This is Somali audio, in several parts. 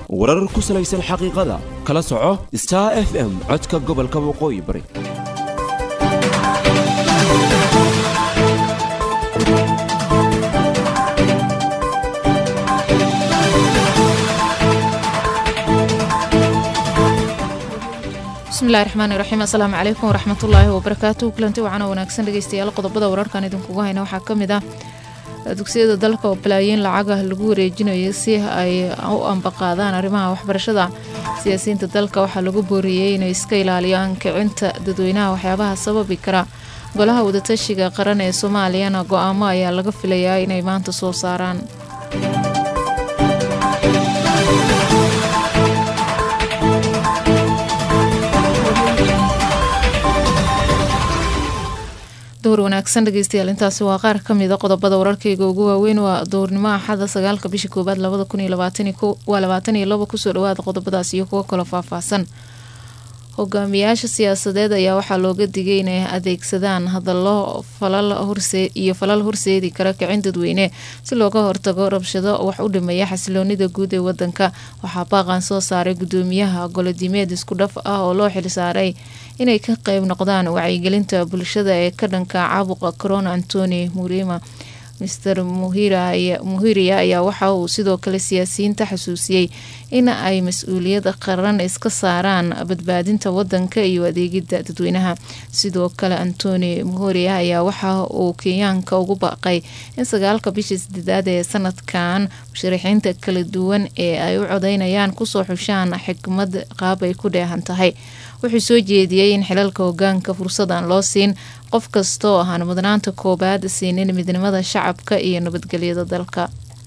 warar ku salaysan xaqiiqada kala soco Star FM codka gobolka waqooyi bari bismillaahir rahmaanir rahiim assalaamu calaykum waraxmatullaahi wabarakaatuh kulanti waxaana wanaagsan dhageystayaal qodobada wararkan idinku hayna waxaa kamid ah dugsiyada dalka oo balaayiin lacag lagu wareejinayo si ay u ambaqaadaan arrimaha waxbarashada siyaasiyiinta dalka waxaa lagu booriyay inay iska ilaaliyaan kicinta dadweynaha waxyaabaha sababi kara golaha wadatashiga qaran ee Soomaaliyana go'aamo ayaa laga filayaa inay maanta soo saaraan door wanaagsan dhageystayaal intaasi waa qaar kamid ah qodobada wararkayga ugu waaweyn waa doornimo axada 9 bisha koobaad 2022 kusoo dhawaada qodobadaas iyo kuwa kale faahfaahsan hogaamiyaasha siyaasadeed ayaa waxaa looga digay inay adeegsadaan hadallo falal horseedi kara kicin dadweyne si looga hortago rabshado wax u dhimeeya xasiloonida guud ee wadanka waxaa baaqan soo saaray gudoomiyaha golodiimeed isku dhaf ah oo loo xil saaray inay ka qayb noqdaan wacyigelinta bulshada ee ka dhanka caabuqa corona Antony Murima Mr. Muhiria ayaa waxa uu sidoo kale siyaasiyiinta xasuusiyay in ay mas'uuliyad qaran iska saaraan badbaadinta wadanka iyo adeegida dadweynaha sidoo kale Antony Muhiria ayaa waxa uu Kenyaanka ugu baaqay in 9 bisha 8 ee sanadkan musharaxiinta kala duwan ee ay u codeynayaan kusoo xushaan xikmad qaab ay ku dheehan tahay wuxuu soo jeediyay in xilalka hoggaanka fursadan loo siin qof kasto oo aan mudnaanta koobaad siinin midnimada shacabka iyo nabadgelyada dalka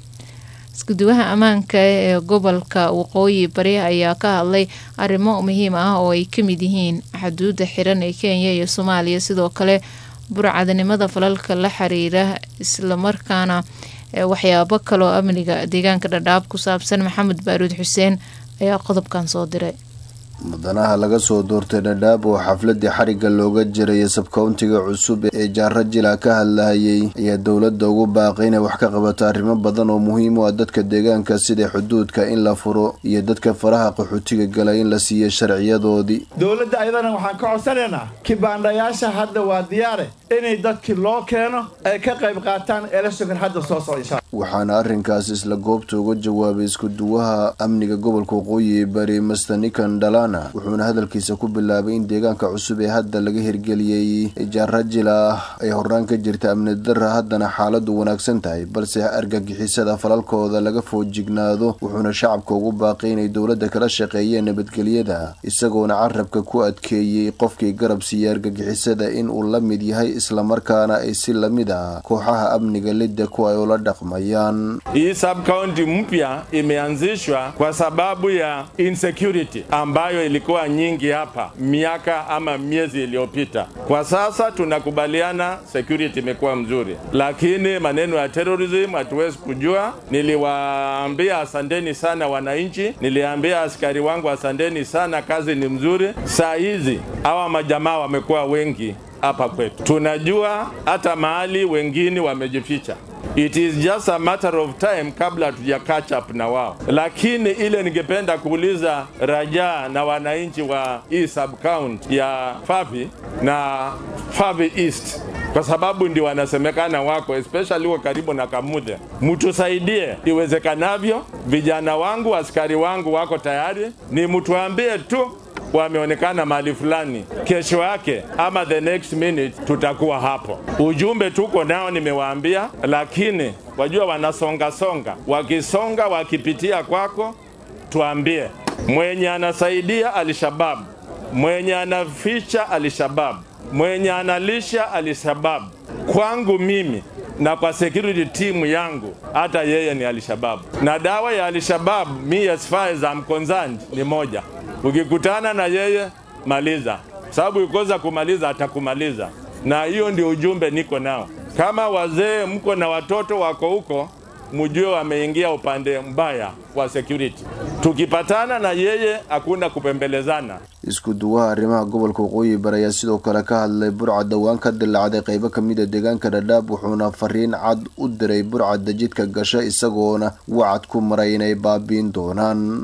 iskuduwaha ammaanka ee gobolka waqooyi bari ayaa ka hadlay arrimo muhiim ah oo ay kamid yihiin xuduudda xiran ee Kenya iyo Soomaaliya sidoo kale burcadnimada falalka la xiriira isla markaana waxyaabo kale oo amniga deegaanka Dhadhaab ku saabsan Maxamed Baaruud Xuseen ayaa qodobkan soo diray mudanaha laga soo doortay Dhadhaab oo xafladii xariga looga jiray subcountiga cusub ee Jaarajila ka hadlayay ayaa dawladda ugu baaqay inay wax ka qabato arrimo badan oo muhiim u ah dadka deegaanka sida xuduudka in la furo iyo dadka faraha qaxootiga galay in la siiyo sharciyadoodii dawladda ayadana waxaan ka codsanaynaa kibaandhayaasha hadda waa diyaar inay dadkii loo keeno ay ka qayb qaataan election hadda soo socda waxaana arrinkaas isla goobta uga jawaabay isku duwaha amniga gobolka waqooyi bari Mastanikan Dalana wuxuuna hadalkiisa ku bilaabay in deegaanka cusub ee hadda laga hirgeliyay Jaarajila ay horaan ka jirta amni darro haddana xaaladu wanaagsan tahay balse argagixisada falalkooda laga foojignaado wuxuuna shacabka ugu baaqay inay dawladda kala shaqeeyeen nabadgelyada isagoona carabka ku adkeeyay qofkii garab siiyay argagixisada in uu la mid yahay isla markaana ay si lamid ah kooxaha amniga lidda ku ay ula dhaqmayaan. Hii sub-county mpya imeanzishwa kwa sababu ya insecurity ambayo ilikuwa nyingi hapa miaka ama miezi iliyopita. Kwa sasa tunakubaliana security imekuwa mzuri, lakini maneno ya terrorism hatuwezi kujua. Niliwaambia asanteni sana wananchi, niliambia askari wangu asanteni sana, kazi ni mzuri. Saa hizi hawa majamaa wamekuwa wengi hapa kwetu, tunajua hata mahali wengine wamejificha. It is just a matter of time kabla tuja catch up na wao. Lakini ile ningependa kuuliza Raja na wananchi wa hii sub-county ya Fafi na Fafi East, kwa sababu ndio wanasemekana wako especially wako karibu na Kamuthe, mtusaidie iwezekanavyo. Vijana wangu, askari wangu wako tayari, ni mtuambie tu wameonekana mahali fulani, kesho yake ama the next minute tutakuwa hapo. Ujumbe tuko nao nimewaambia, lakini wajua wanasonga wakisonga wakipitia kwako, tuambie mwenye anasaidia Al-Shabaab, mwenye anaficha Al-Shabaab, mwenye analisha Al-Shabaab. Kwangu mimi na kwa security team yangu, hata yeye ni Al-Shabaab. Na dawa ya Al-Shabaab, me as far as I'm concerned, ni moja. Ukikutana na yeye maliza, sababu ukoza kumaliza atakumaliza. Na hiyo ndio ujumbe niko nao. Kama wazee mko na watoto wako huko, mjue wameingia upande mbaya wa security. Tukipatana na yeye hakuna kupembelezana. isku duwaha arrimaha gobolka waqooyi bari ayaa sidoo kale ka hadlay burcad dhawaan ka dilaacday qaybo kamid ah deegaanka Dhadhaab wuxuuna fariin cad u diray burcad jidka gasha isagoona wacad ku maray inay baabiin doonaan.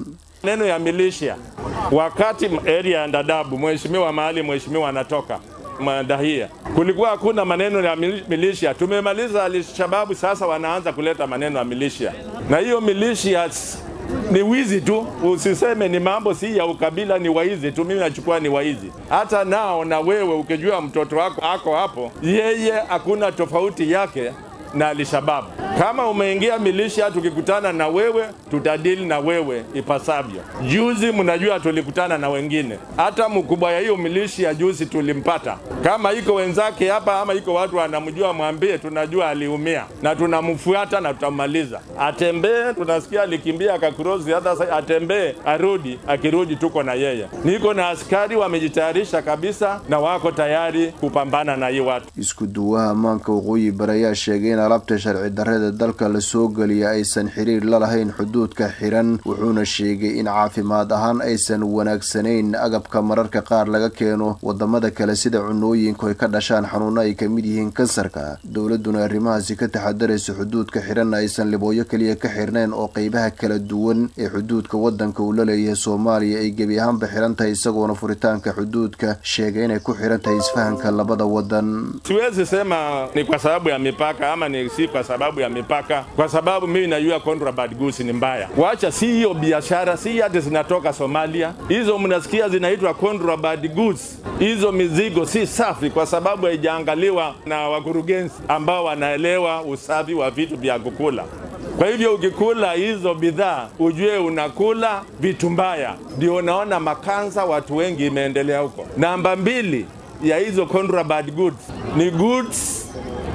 Neno ya militia wakati area ya Dadaab, mheshimiwa mahali mheshimiwa anatoka Mandahia, kulikuwa hakuna maneno ya militia. Tumemaliza Al-Shabaab, sasa wanaanza kuleta maneno ya militia, na hiyo militia ni wizi tu. Usiseme ni mambo si ya ukabila, ni waizi tu. Mimi nachukua ni waizi. Hata nao na wewe ukijua mtoto wako ako hapo, yeye hakuna tofauti yake na Al-Shabaab. Kama umeingia militia, tukikutana na wewe tutadili na wewe ipasavyo. Juzi mnajua tulikutana na wengine, hata mkubwa ya hiyo militia juzi tulimpata. Kama iko wenzake hapa ama iko watu wanamjua, mwambie tunajua aliumia na tunamfuata na tutamaliza. Atembee, tunasikia alikimbia akakrosi, hata atembee arudi, akirudi tuko na yeye. Niko na askari wamejitayarisha kabisa na wako tayari kupambana na hii watu. Isku duwaha maanka waqooyi barayaa sheegay in alabta sharci darrada dalka la soo galiya aysan xiriir la lahayn xuduudka xiran, wuxuuna sheegay in caafimaad ahaan aysan wanaagsanayn agabka mararka qaar laga keeno wadamada kale sida cunooyinku ay ka dhashaan xanuuno ay ka mid yihiin kansarka. Dowladuna arrimahaasi ka taxadaraysa xuduudka xiran aysan libooyo kaliya ka xirnayn oo qaybaha kala duwan ee xuduudka wadanka uu la leeyahay Soomaaliya ay gebi ahaanba xiran tahay, isagoona furitaanka xuduudka sheegay inay ku xiran tahay isfahanka labada wadan. Siwezi sema ni kwa sababu ya mipaka ama ni si kwa sababu ya mipaka, kwa sababu mimi najua contraband goods ni mbaya. Wacha si hiyo biashara, si hata zinatoka Somalia. Hizo mnasikia zinaitwa contraband goods. Hizo mizigo si safi kwa sababu haijaangaliwa na wakurugenzi ambao wanaelewa usafi wa vitu vya kukula. Kwa hivyo ukikula hizo bidhaa ujue unakula vitu mbaya. Ndio unaona makansa watu wengi imeendelea huko. Namba 2 ya hizo contraband goods ni goods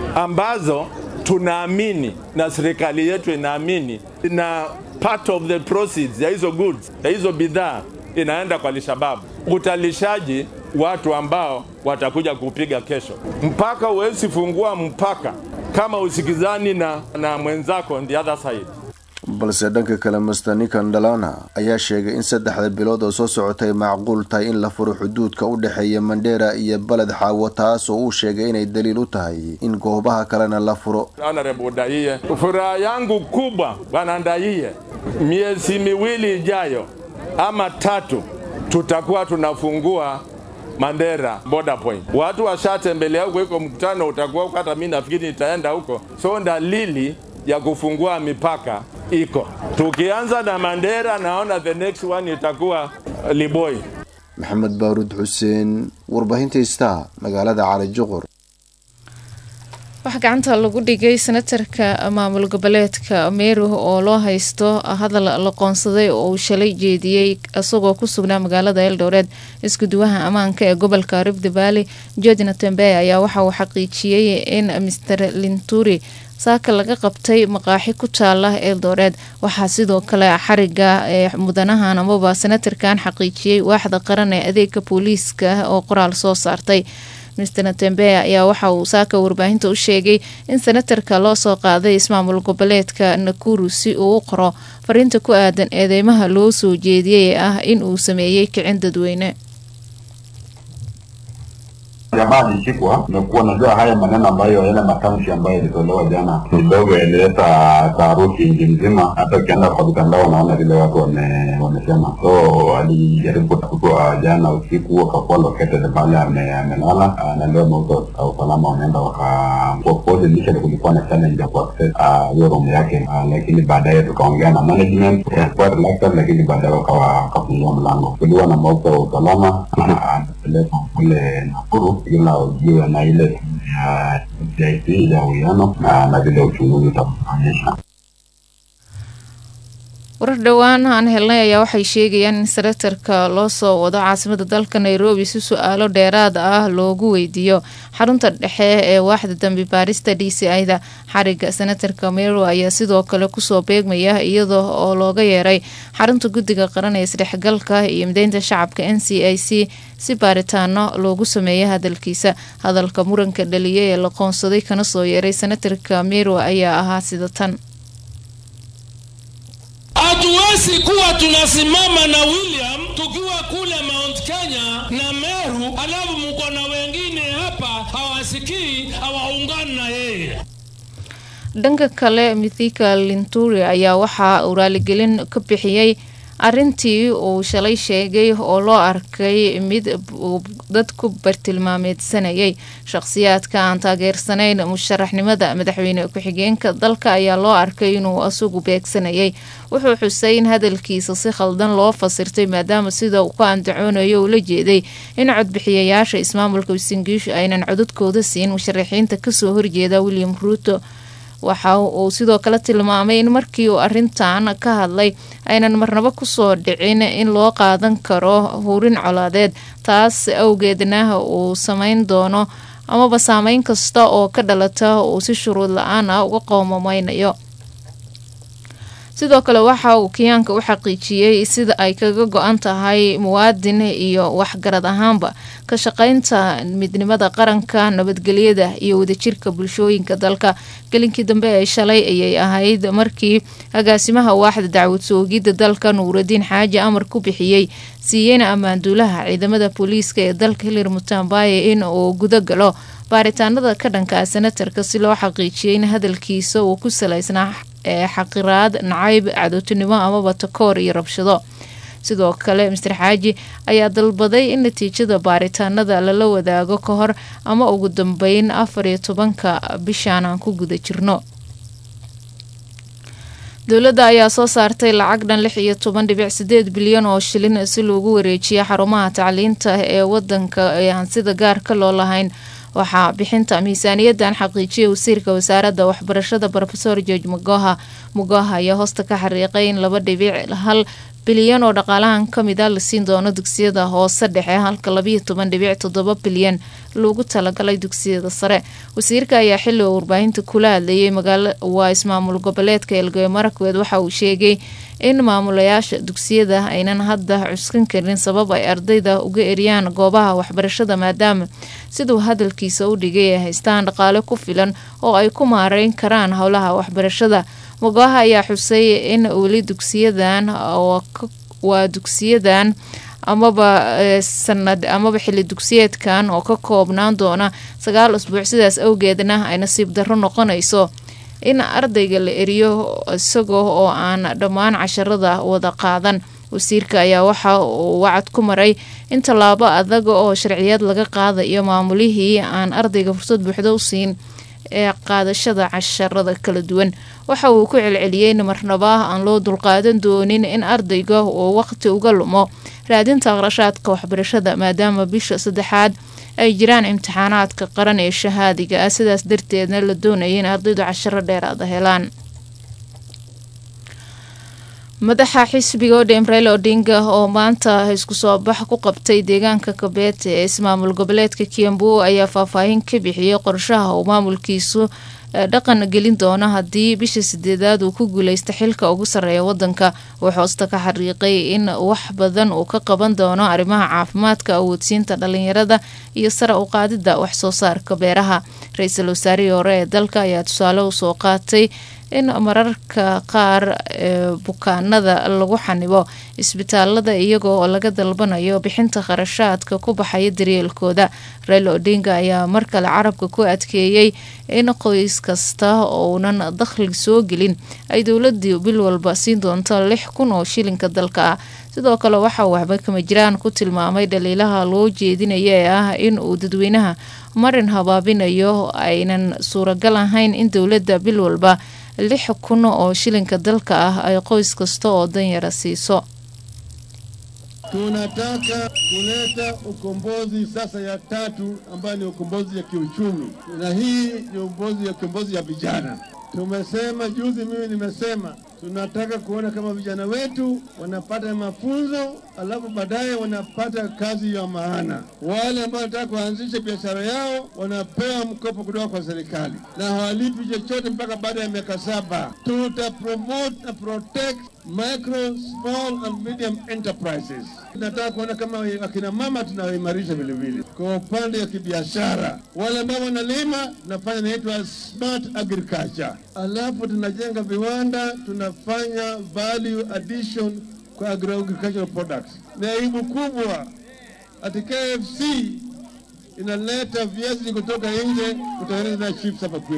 ambazo tunaamini na serikali yetu inaamini na part of the proceeds ya hizo goods, ya hizo bidhaa inaenda kwa Al-Shabaab. Utalishaji watu ambao watakuja kupiga kesho. Mpaka huwezi fungua mpaka kama usikizani na mwenzako on the other side. balse dhanka kale Mastanikan Dhalana ayaa sheegay in 3 bilood oo soo socotay macquul tahay in la furo xuduudka u dhaxeeya Mandera iyo Balad Xaawo, taas oo uu sheegay inay daliil u tahay in goobaha kalena la furo. Honorable Ndayie, furaha yangu kubwa bwana Ndayie, miezi miwili ijayo ama 3 tutakuwa tunafungua Mandera border point. Watu washatembelea huko, iko mkutano utakuwa, hata mimi nafikiri nitaenda huko. So dalili ya kufungua mipaka iko. Tukianza na Mandera, naona the next one itakuwa Liboi. Maxamed Baarud Xuseen, warbaahinta Star, magaalada Cali Juqur. waxa gacanta lagu dhigay senatarka maamul goboleedka Meru oo loo haysto hadal la qoonsaday oo shalay jeediyay asagoo ku sugnaa magaalada Eldoret. Isku duwaha amaanka ee gobolka Rift Valley George Natembe ayaa waxa uu xaqiijiyay in Mr. Linturi saaka laga qabtay maqaaxi ku taala Eldoret. Waxaa sidoo kale xariga mudanahan amaba senatarkan xaqiijiyay waaxda qaran ee adeegga booliiska oo qoraal soo saartay. Mr. Natembe ayaa waxa uu saaka warbaahinta u sheegay in senatarka loo soo qaaday ismaamul goboleedka Nakuru si uu u qoro fariinta ku aadan eedeymaha loo soo jeediyay in uu sameeyay kicin dadweyne. Jamani chikwa nimekuwa najua haya maneno ambayo yana matamshi ambayo yalitolewa jana kidogo yanaleta taharuki nchi mzima. Hata ukienda kwa mitandao naona vile watu wamesema. So alijaribu kutoa jana usiku akakuwa located pale amelala, na leo mauzo usalama wanaenda wakapose lisha kulikuwa na challenge ya kuaccess hiyo room yake, lakini baadaye tukaongea na management kwa relaxed, lakini baadaye wakafungua mlango. Kulikuwa na mauzo usalama anapeleka kule Nakuru ila ujue na ile JP ya uyano na vile uchunguzi utaonyesha. warar dhawaan aan helnay ayaa waxay sheegayaan in senatarka loo soo wado caasimada dalka Nairobi si su'aalo dheeraad loogu weydiiyo xarunta dhexe ee waaxda dambi baarista DCI-da. xariga senatarka Meru ayaa sidoo kale ku soo beegmaya iyadoo oo looga yeeray xarunta guddiga qaran ee isdhexgalka iyo mideynta shacabka NCIC si baaritaano loogu sameeyo hadalkiisa. hadalka muranka dhaliyay ee la qoonsaday kana soo yeeray senatarka Meru ayaa ahaa sida tan: hatuwezi kuwa tunasimama na William tukiwa kule Mount Kenya na Meru, alafu mko na wengine hapa hawasikii, hawaungani na yeye. dhanka kale Mithika Linturi ayaa waxa uu raaligelin ka bixiyay arintii uu shalay sheegay oo loo arkay mid dad ku bartilmaameedsanayay shakhsiyaadka aan taageersanayn musharaxnimada madaxweyne ku-xigeenka dalka ayaa loo arkay inuu asugu beegsanayay. wuxuu xusay in hadalkiisa si khaldan loo fasirtay maadaama sida uu ku andacoonayo uu la jeeday in codbixiyayaasha ismaamulka Uasin-Gishu aynan codadkooda siin musharaxiinta kasoo horjeeda William Ruto. waxa uu sidoo kale tilmaamay in markii uu arintan ka hadlay aynan marnaba kusoo dhicin in loo qaadan karo hurin colaadeed, taas awgeedna uu samayn doono amaba saameyn kasta oo ka dhalata uu si shuruud la-aan ah uga qoomameynayo. sidoo kale waxa uu Kenyaanka u xaqiijiyay sida ay kaga go'an tahay muwaadin iyo waxgarad ahaanba ka shaqaynta midnimada qaranka, nabadgelyada iyo wadajirka bulshooyinka dalka. gelinkii dambe ee shalay ayay ahayd markii agaasimaha waaxda dacwad soogida dalka Nuuruddin Xaaji amar ku bixiyay siiyeyna ammaanduulaha ciidamada booliiska ee dalka Hilary Mutambaye in uu guda galo baaritaanada ka dhanka senatarka si loo xaqiijiyay in hadalkiisa uu ku salaysnaa xaqiraad, nacayb, cadowtinimo amaba takoor iyo rabshado. sidoo kale Mr. Xaaji ayaa dalbaday in natiijada baaritaanada lala wadaago ka hor ama ugu dambeyn 14 bishan aan ku guda jirno. dowladda ayaa soo saartay lacag dhan 16.8 bilyan oo shilin si loogu wareejiyo xarumaha tacliinta ee wadanka ee aan sida gaarka loo lahayn. waxaa bixinta miisaaniyadan xaqiijiyay wasiirka wasaaradda waxbarashada Professor George Magoha ayaa hoosta ka xariiqay in 2.1 bilyan oo dhaqaalahan kamid ah la siin doono dugsiyada hoose dhexe halka 12.7 bilyan loogu talagalay dugsiyada sare. wasiirka ayaa xilli warbaahinta kula hadlayay magaalada ismaamul goboleedka Elgeyo Marakwet waxa uu sheegay in maamulayaasha dugsiyada aynan hadda cuskan karin sabab ay ardayda uga eriyaan goobaha waxbarashada maadaama sidoo hadalkiisa u dhigay ay haystaan dhaqaale ku filan oo ay ku maareyn karaan howlaha waxbarashada. Magoha ayaa xusay in weli dugsiyadan amaba sanad amaba xilli dugsiyeedkan oo ka koobnaan doona 9 usbuuc sidaas awgeedna ay nasiib darro noqonayso in ardayga la eriyo isagoo oo aan dhammaan casharada wada qaadan. wasiirka ayaa waxa uu wacad ku maray in tallaabo adag oo sharciyad laga qaadayo maamulihii aan ardayga fursad buuxda u siin ee qaadashada casharada kala duwan. waxa uu ku celceliyay in marnaba aan loo dulqaadan doonin in ardayga uu waqti uga lumo raadinta qarashaadka waxbarashada maadaama bisha 3 ay jiraan imtixaanaadka qaran ee shahaadiga ah, sidaas darteedna la doonayay in ardaydu casharo dheeraad helaan. madaxa xisbiga ODM Raila Odinga oo maanta isku soo bax ku qabtay deegaanka Kabete ee ismaamul goboleedka Kiambu ayaa faahfaahin ka bixiyay qorshaha uu maamulkiisu dhaqan gelin doona haddii bisha 8 uu ku guuleysto xilka ugu sareeya wadanka. wuxuu hoosta ka xariiqay in wax badan uu ka qaban doono arrimaha caafimaadka, awoodsiinta dhalinyarada iyo sare u qaadida wax soo saarka beeraha. Ra'iisul Wasaarihii hore ee dalka ayaa tusaale u soo qaatay in mararka qaar bukaanada lagu xanibo isbitaalada iyagoo laga dalbanayo bixinta kharashaadka ku baxaya daryeelkooda. Raila Odinga ayaa markale carabka ku adkeeyay in qoys kasta oonan dakhli soo gelin ay dowladdu bil walba siin doonto 6,000 oo shilinka dalka ah. sidoo kale waxa uu waxba kama jiraan ku tilmaamay dhaliilaha loo jeedinayo ee ah in uu dadweynaha marin habaabinayo aynan suuragal ahayn in dowladda bil walba 6,000 oo shilinka dalka ah ay qoys kasta oo danyara siiso. Tunataka kuleta ukombozi sasa ya 3 ambayo ni ukombozi ya kiuchumi, na hii ni ukombozi ya vijana. Tumesema juzi, mimi nimesema tunataka kuona kama vijana wetu wanapata mafunzo alafu baadaye wanapata kazi ya maana. Wale ambao wanataka kuanzisha biashara yao wanapewa mkopo kutoka kwa serikali na hawalipi chochote mpaka baada ya miaka 7. Tuta promote na protect micro, small and medium enterprises. Tunataka kuona kama akina mama tunawaimarisha vile vile kwa upande ya kibiashara. Wale ambao wanalima tunafanya inaitwa smart agriculture. Alafu tunajenga viwanda, tunafanya value addition kwa agricultural products. Na aibu kubwa ati KFC inaleta viazi kutoka nje kutengeneza chips hapa kwetu.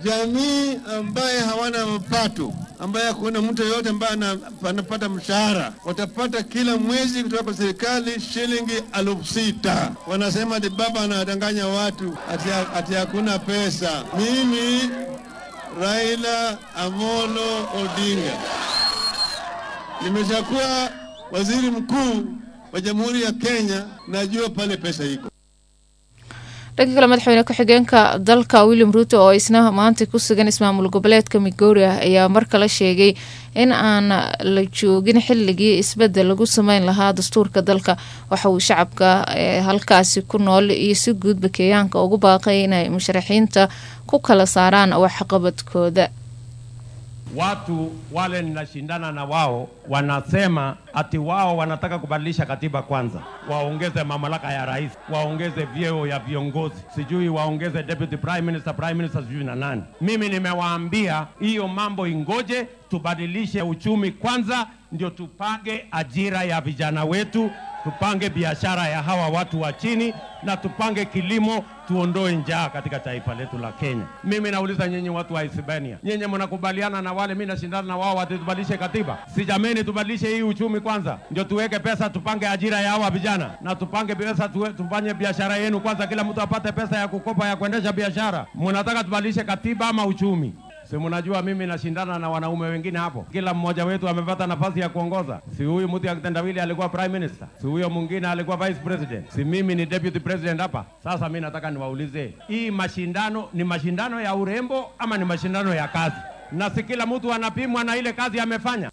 jamii ambaye hawana mapato, ambaye hakuna mtu yote ambaye anapata mshahara, watapata kila mwezi kutoka kwa serikali shilingi 6,000. Wanasema ati baba anadanganya watu ati hakuna pesa. Mimi Raila Amolo Odinga nimeshakuwa waziri mkuu wa Jamhuri ya Kenya, najua pale pesa iko. dhanka kale madaxweyne ku-xigeenka dalka William Ruto oo isna maanta ku sugan ismaamul goboleedka Migori ayaa markale sheegay in aan la joogin xilligii isbedel lagu sameyn lahaa dastuurka dalka. waxa uu shacabka halkaasi ku nool iyo si guudba Kenyaanka ugu baaqay inay musharaxiinta ku kala saaraan waxqabadkooda. Watu wale ninashindana na wao wanasema ati wao wanataka kubadilisha katiba kwanza, waongeze mamlaka ya rais, waongeze vyeo ya viongozi, sijui waongeze deputy prime minister sijui na nani. Mimi nimewaambia hiyo mambo ingoje, tubadilishe uchumi kwanza ndio tupange ajira ya vijana wetu, tupange biashara ya hawa watu wa chini na tupange kilimo, tuondoe njaa katika taifa letu la Kenya. Mimi nauliza nyinyi watu wa Hispania, nyinyi mnakubaliana na wale mimi nashindana na wao watubadilishe katiba? Si jameni, tubadilishe hii uchumi kwanza ndio tuweke pesa, tupange ajira ya hawa vijana na tupange pesa, tufanye biashara yenu kwanza, kila mtu apate pesa ya kukopa ya kuendesha biashara. Mnataka tubadilishe katiba ama uchumi? Si mnajua mimi nashindana na wanaume wengine hapo, kila mmoja wetu amepata nafasi ya kuongoza. Si huyu mtu ya kitendawili alikuwa prime minister, si huyo mwingine alikuwa vice president, si mimi ni deputy president hapa. Sasa mimi nataka niwaulize, hii mashindano ni mashindano ya urembo ama ni mashindano ya kazi? Na si kila mtu anapimwa na ile kazi amefanya.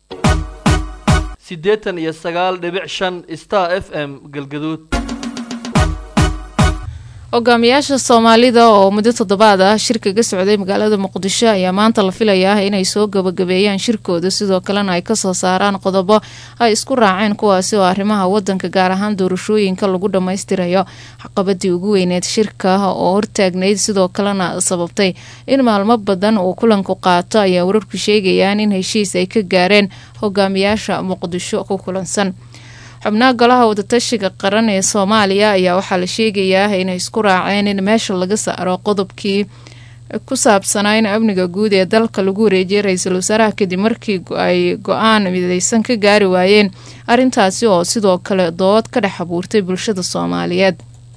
89.5 Star FM Galgaduud. hogaamiyaasha Soomaalida oo muddo 7 shirka ka socday magaalada Muqdisho ayaa maanta la filayaa inay soo gabagabeeyaan shirkooda, sidoo kalena ay ka soo saaraan qodobo ay isku raaceen kuwaasi oo arrimaha wadanka gaar ahaan doorashooyinka lagu dhameystirayo. caqabadii ugu weyneed shirka oo hortaagneyd sidoo kalena sababtay in maalmo badan uu kulanku qaato ayaa wararku sheegayaan in heshiis ay ka gaareen hogaamiyaasha Muqdisho ku kulansan. xubnaha golaha wadatashiga qaran ee Soomaaliya ayaa waxaa la sheegayaa inay isku raaceen in meesha laga saaro qodobkii ku saabsanaa in amniga guud ee dalka lagu wareejiyay ra'iisul wasaaraha kadib markii ay go'aan midaysan ka gaari waayeen arrintaasi oo sidoo kale dood ka dhex abuurtay bulshada Soomaaliyeed.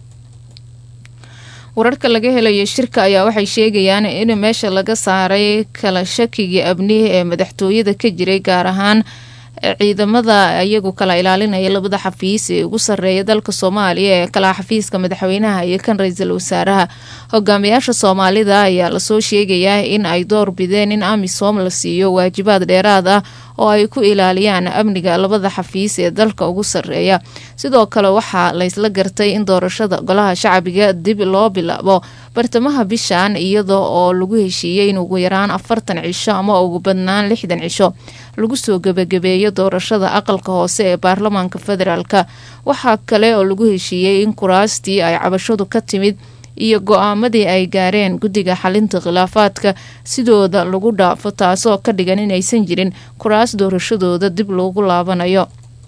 wararka laga helayo shirka ayaa waxay sheegayaan in meesha laga saaray kala shakigii amni ee madaxtooyada ka jiray, gaar ahaan ciidamada ayagu kala ilaalinaya labada xafiis ee ugu sareeya dalka Soomaaliya ee kala xafiiska madaxweynaha iyo kan ra'iisul wasaaraha. hogaamiyaasha Soomaalida ayaa la soo sheegayaa in ay door bideen in AMISOM la siiyo waajibaad dheeraad ah oo ay ku ilaaliyaan amniga labada xafiis ee dalka ugu sareeya. sidoo kale waxaa la isla gartay in doorashada golaha shacbiga dib loo bilaabo bartamaha bishan, iyadoo oo lagu heshiiyay in ugu yaraan 40 cisho ama ugu badnaan 60 cisho lagu soo gabagabeeyo doorashada aqalka hoose ee baarlamaanka federaalka. waxaa kale oo lagu heshiiyay in kuraastii ay cabashadu ka timid iyo go'aamadii ay gaareen guddiga xalinta khilaafaadka sidooda lagu dhaafo, taasoo ka dhigan inaysan jirin kuraas doorashadooda dib loogu laabanayo.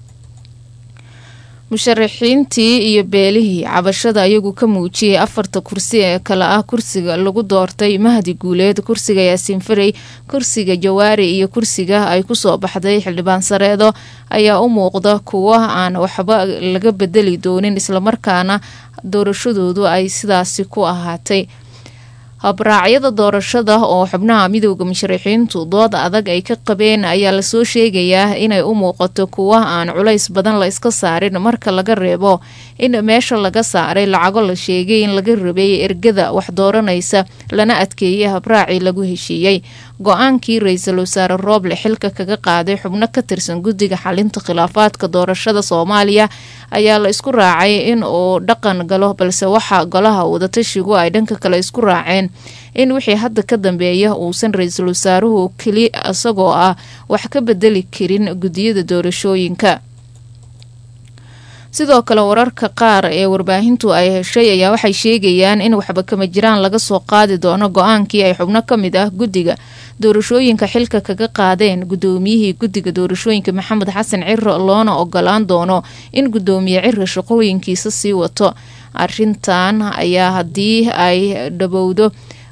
musharaxiintii iyo beelihii cabashada ayagu ka muujiyay 4 kursi ee kala ah kursiga lagu doortay Mahdi Guuleed, kursiga Yaasiin Farey, kursiga Jawaari iyo kursiga ay ku soo baxday xildhibaan Sareedo ayaa u muuqda kuwa aan waxba laga bedeli doonin, isla markaana doorashadoodu ay sidaasi ku ahaatay. habraacyada doorashada oo xubnaha midowga musharaxiintu dood adag ay ka qabeen ayaa la soo sheegayaa inay u muuqato kuwa aan culays badan la iska saarin marka laga reebo in meesha laga saaray lacago la sheegay in laga rabay ergada wax dooranaysa lana adkeeyay habraacii lagu heshiiyey. go-aankii ra'iisul wasaare Rooble xilka kaga qaaday xubno ka tirsan guddiga xalinta khilaafaadka doorashada Soomaaliya ayaa la isku raacay in uu dhaqan galo, balse waxa golaha wadatashigu ay dhanka kale isku raaceen in wixii hadda ka dambeeya uusan ra'iisul wasaaruhu kali asagoo ah wax ka bedeli karin guddiyada doorashooyinka. sidoo kale wararka qaar ee warbaahintu ay heshay ayaa waxay sheegayaan in waxba kama jiraan laga soo qaadi doono go-aankii ay xubno ka mid ah guddiga doorashooyinka xilka kaga qaadeen gudoomiyihii guddiga doorashooyinka Maxamed Xasan Cirro, loona ogolaan doono in gudoomiye Cirro shaqooyinkiisa sii wato. arrintan ayaa haddii ay dhabowdo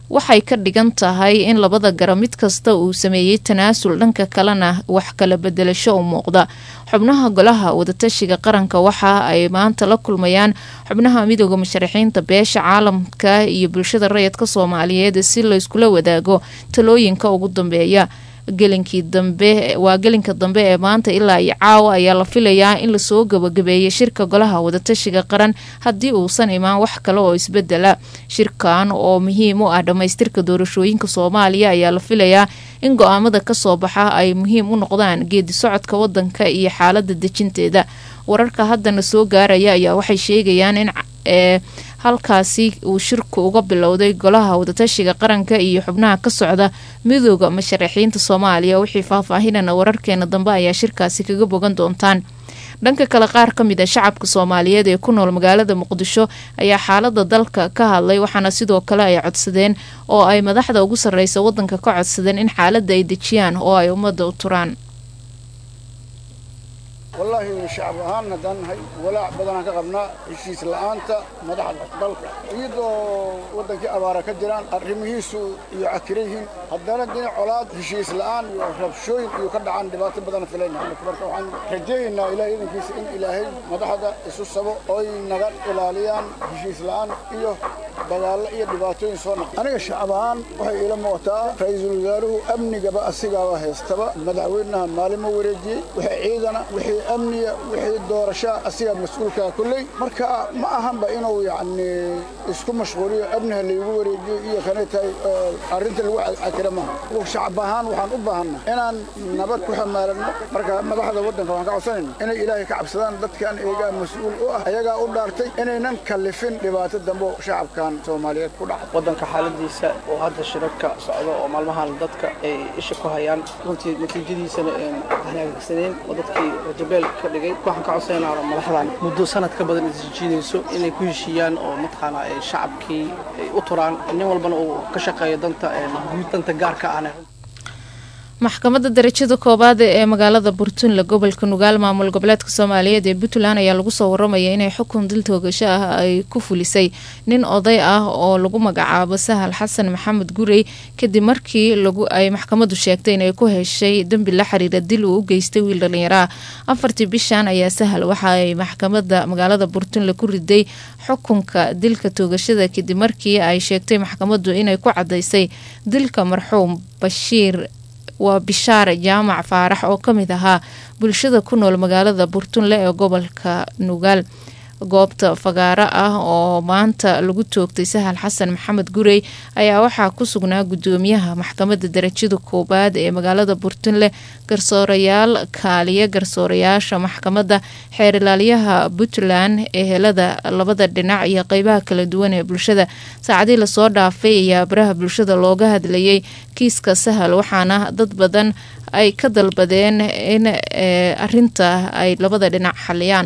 waxay ka dhigan tahay in labada garab mid kasta uu sameeyey tanaasul dhanka kalena wax kala bedelasho u muuqda. xubnaha golaha wadatashiga qaranka waxa ay maanta la kulmayaan xubnaha midooda musharaxiinta beesha caalamka iyo bulshada rayidka Soomaaliyeed si la iskula wadaago talooyinka ugu dambeeya. gelinka dambe ee maanta ilaa iyo caawa ayaa la filayaa in lasoo gabagabeeyo shirka golaha wadatashiga qaran haddii uusan imaan wax kale oo isbedela. shirkan oo muhiim u ah dhamaystirka doorashooyinka Soomaaliya ayaa la filayaa in go-aamada kasoo baxa ay muhiim u noqdaan geedi socodka wadanka iyo xaalada dejinteeda. wararka haddana soo gaaraya ayaa waxay sheegayaan in halkaasi uu shirku uga bilowday golaha wadatashiga qaranka iyo xubnaha ka socda midooda musharaxiinta Soomaaliya. wixii faahfaahinana wararkeena dambe ayaa shirkaasi kaga bogan doontaan. dhanka kale qaar ka mid ah shacabka Soomaaliyeed ee ku nool magaalada Muqdisho ayaa xaalada dalka ka hadlay waxaana sidoo kale ay codsadeen oo ay madaxda ugu sareysa wadanka ka codsadeen in xaalada ay dejiyaan oo ay ummadda u turaan. والله شعب أهان دانهاي ولا بدنا كقبنا الشيء الآن تا مدح ضلك يدو ودك أبارة كجران الرميسو يعكريهم هدانا الدين علاد الشيء الآن يرب شوي يقدر عن دبات بدنا فلين عن كبرت عن رجينا إلى إذن كيس إن إلهي مدح هذا يسوع سبوا أي نجار إلهيان الشيء الآن إيوه بدل إيه دباتين صنع أنا الشعبان وهي إلى موتا فايز الوزارة أمني جبا السجاوة هستبا مدعوينها مال مورجي وهي عيدنا وهي أمنية وحيد دورشة أسيا مسؤولك كلي مركا ما أهم بينه يعني يسكون مشغولية أبنها اللي يقول إيه كانت أرنت الوعد أكرمها وشعبهان وحن أبهان أنا نبت كحمارنا مركا ما بحد ودن فما كعسين أنا إلهي كعب سلام ضد كان إيجا مسؤول إيجا أولارتي أنا نكلفين لبات الدمو شعب كان سوماليات كل واحد ودن كحالة ديسة وهذا الشركة صعدة ومالمها ضدك إيش كهيان كنت نتيجة سنة هنا سنين وضدك جبل كدغاي waxaan ka codsanaynaa madaxdan muddo sanad ka badan isjiidayso inay ku heshiiyaan oo matqaana ay shacabkii u turaan nin walbana uu ka shaqeeyo danta gaarka ah. maxkamadda darajada koobaad ee magaalada Burtunle gobolka Nugaal maamul goboleedka Soomaaliyeed ee Puntland ayaa lagu soo waramaya inay xukun dil toogasho ah ay ku fulisay nin oday ah oo lagu magacaabo Sahal Xasan Maxamed Gurey kadib markii ay maxkamaddu sheegtay inay ku heshay dambi la xiriira dil uu u geystay wiil dhalinyaro ah. 4 bishan ayaa Sahal waxa ay maxkamadda magaalada Burtunle ku riday xukunka dilka toogashada kadib markii ay sheegtay maxkamaddu inay ku cadeysay dilka marxuum Bashiir waa Bishaare Jaamac Faarax oo kamid ahaa bulshada ku nool magaalada Burtunle ee gobolka Nugaal. goobta fagaara ah oo maanta lagu toogtay Sahal Xasan Maxamed Gurey ayaa waxaa ku sugnaa gudoomiyaha maxkamadda darajada koobaad ee magaalada Burtunle, garsoorayaal kaaliya garsoorayaasha maxkamadda, xeer ilaaliyaha Puntland ee helada labada dhinac iyo qaybaha kala duwan ee bulshada. saacadii la soo dhaafay ayaa baraha bulshada looga hadlayay kiiska Sahal waxaana dad badan ay ka dalbadeen in arinta ay labada dhinac xaliyaan.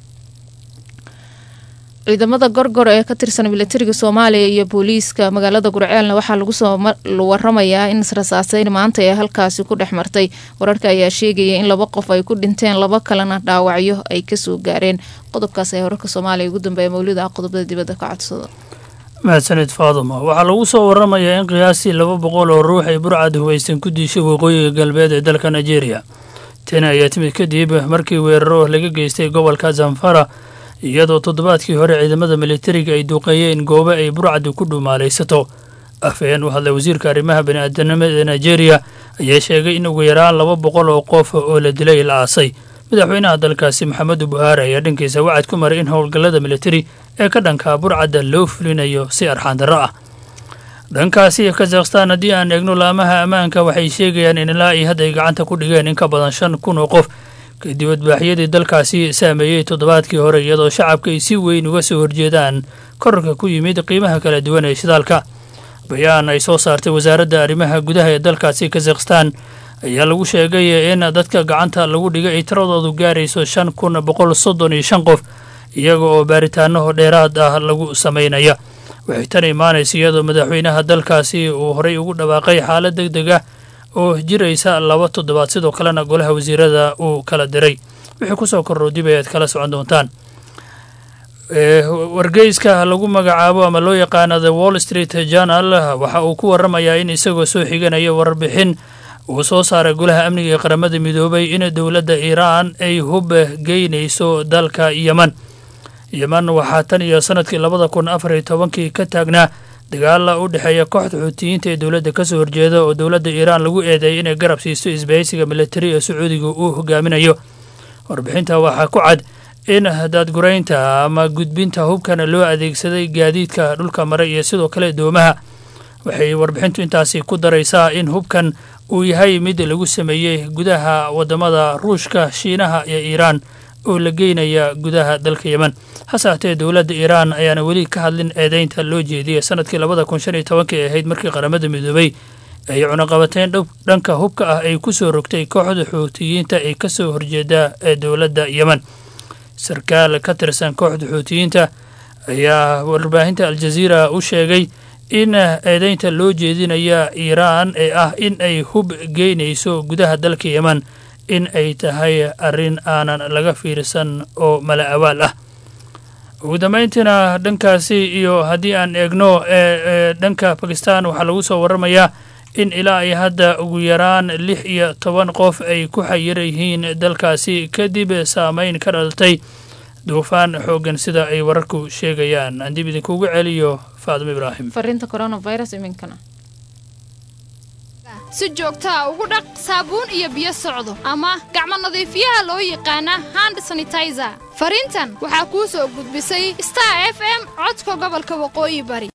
ciidamada gorgor ee ka tirsan militariga Soomaaliya iyo booliiska magaalada Gurceelna waxaa lagu soo waramayaa in rasaasayn maanta ay halkaasi ku dhexmartay. wararka ayaa sheegaya in 2 qof ay ku dhinteen 2 kalena dhaawacyo ay ka soo gaareen. qodobkaas ay wararka Soomaaliya ugu dambeeyay mawlida qodobada dibadda ka codsada. mahadsanid Faaduma. waxaa lagu soo waramayaa in qiyaasii 200 oo ruux ay burcad huwaysan ku dishay waqooyiga galbeed ee dalka Nigeria. tani ayaa timid kadib markii weeraro laga geystay gobolka Zamfara iyadoo toddobaadkii hore ciidamada militariga ay duqeeyeen goobo ay burcadu ku dhumaalaysato. afhayeen u hadlay wasiirka arrimaha bini'aadanimada ee Nigeria ayaa sheegay in ugu yaraan 200 oo qof oo la dilay la aasay. madaxweynaha dalkaasi Maxamed Buhari ayaa dhankiisa wacad ku maray in howlgallada militari ee ka dhanka burcada loo fulinayo si arxan darro ah. dhankaasi Kazakhstan haddii aan eegno laamaha ammaanka waxay sheegayaan in ilaa ay hadda gacanta ku dhigeen in ka badan 5,000 oo qof kadib wadbaaxyadii dalkaasi saameeyey toddobaadkii hore iyadoo shacabka ay si weyn uga soo horjeedaan kororka ku yimid qiimaha kala duwan ee shidaalka. bayaan ay soo saartay wasaaradda arrimaha gudaha ee dalkaasi Kazakhstan ayaa lagu sheegay in dadka gacanta lagu dhigay ay tiradoodu gaarayso 5,135 qof iyaga oo baaritaano dheeraad ah lagu sameynaya. waxay tan imaanaysa iyadoo madaxweynaha dalkaasi uu horey ugu dhawaaqay xaalad degdeg ah oo jiraysa 2 toddobaad sidoo kalena golaha wasiirada uu kala diray. wixii ku soo kordhay dib ayaad kala socon doontaan. wargeyska lagu magacaabo ama loo yaqaano the Wall Street Journal waxa uu ku waramayaa in isagoo soo xiganaya warbixin uu soo saaray golaha amniga ee qaramada midoobay in dowladda Iiraan ay hub geynayso dalka Yemen. Yemen waxaa tan iyo sanadkii 2014 ka taagnaa dagaal u dhexeeya kooxda Xuutiyiinta ee dowladda ka soo horjeeda oo dowladda Iiraan lagu eedeeyay inay garab siiso isbahaysiga military ee Sacuudiga uu hogaaminayo. Warbixinta waxaa ku cad in daadguraynta ama gudbinta hubkan loo adeegsaday gaadiidka dhulka maray iyo sidoo kale doomaha. Waxay warbixintu intaasi ku daraysaa in hubkan uu yahay mid lagu sameeyay gudaha wadamada Ruushka, Shiinaha iyo Iiraan oo la geynaya gudaha dalka Yemen. hase haatee dowladda Iiraan ayaana weli ka hadlin eedeynta loo jeediyay sanadkii 2015 ee ahayd markii qaramada midoobay ay cunaqabateen dhanka hubka ah ay ku soo rogtay kooxda Xuutiyiinta ee ka soo horjeeda ee dowladda Yemen. sarkaal ka tirsan kooxda Xuutiyiinta ayaa warbaahinta Al Jazeera u sheegay in eedeynta loo jeedinaya Iiraan ee ah in ay hub geynayso gudaha dalka Yemen in ay tahay arrin aanan laga fiirsan oo mala awaal ah. ugu dambeyntiina dhankaasi iyo haddii aan eegno dhanka Pakistan waxaa lagu soo waramayaa in ilaa ay hadda ugu yaraan 16 qof ay ku xayiran yihiin dalkaasi kadib saameyn ka dhalatay duufaan xoogan sida ay wararku sheegayaan. aan dib idinkugu celiyo Faadimo Ibraahim. Farinta coronavirus iminkana si joogto ah ugu dhaq saabuun iyo biyo socdo ama gacmo nadiifiyaha loo yaqaan hand sanitizer. Farintan waxaa ku soo gudbisay Star FM codka gobolka Waqooyi Bari.